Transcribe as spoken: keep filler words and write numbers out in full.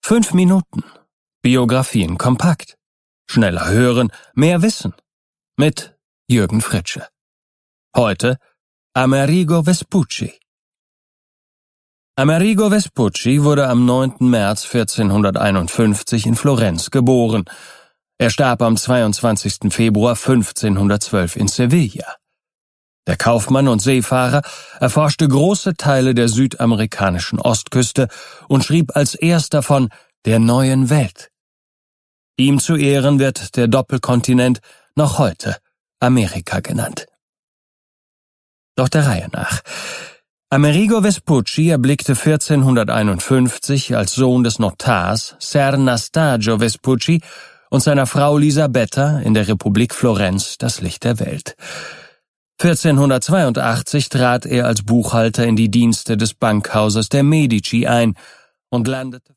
Fünf Minuten. Biografien kompakt. Schneller hören, mehr wissen. Mit Jürgen Fritsche. Heute Amerigo Vespucci. Amerigo Vespucci wurde am neunten März vierzehnhunderteinundfünfzig in Florenz geboren. Er starb am zweiundzwanzigsten Februar fünfzehnhundertzwölf in Sevilla. Der Kaufmann und Seefahrer erforschte große Teile der südamerikanischen Ostküste und schrieb als erster von der neuen Welt. Ihm zu Ehren wird der Doppelkontinent noch heute Amerika genannt. Doch der Reihe nach. Amerigo Vespucci erblickte vierzehnhunderteinundfünfzig als Sohn des Notars Ser Anastasio Vespucci und seiner Frau Lisabetta in der Republik Florenz das Licht der Welt. vierzehnhundertzweiundachtzig trat er als Buchhalter in die Dienste des Bankhauses der Medici ein und landete